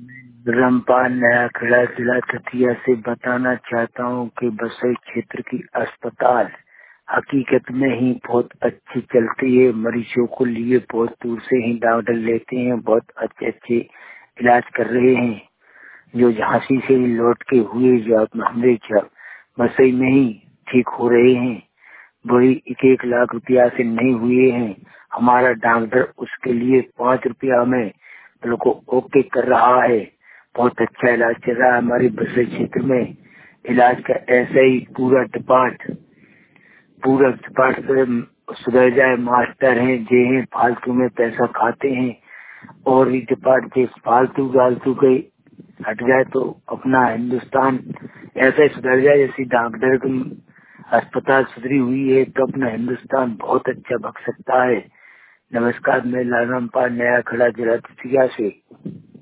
रामपाल नया खड़ा जिला दतिया से बताना चाहता हूँ कि बसई क्षेत्र की अस्पताल हकीकत में ही बहुत अच्छी चलती है। मरीजों को लिए बहुत दूर से ही डॉक्टर लेते हैं, बहुत अच्छे अच्छे इलाज कर रहे हैं। जो झांसी से ही लौट के हुए जब हमारे बसई में ही ठीक हो रहे हैं, वही 1-1 लाख रुपया से नहीं हुए हैं। हमारा डॉक्टर उसके लिए 5 रुपया में बिल्कुल ओके कर रहा है। बहुत अच्छा इलाज चल रहा है हमारे बसई क्षेत्र में। इलाज का ऐसा ही पूरा डिपार्ट सुधर जाए। मास्टर हैं जे हैं फालतू में पैसा खाते हैं, और भी डिपार्ट जे फालतू के हट जाए तो अपना हिंदुस्तान ऐसा ही सुधर जाए। जैसी डॉक्टर की अस्पताल सुधरी हुई है तो अपना हिंदुस्तान बहुत अच्छा भग सकता है। नमस्कार, मैं लालराम पाल नया खड़ा जिला दतिया से।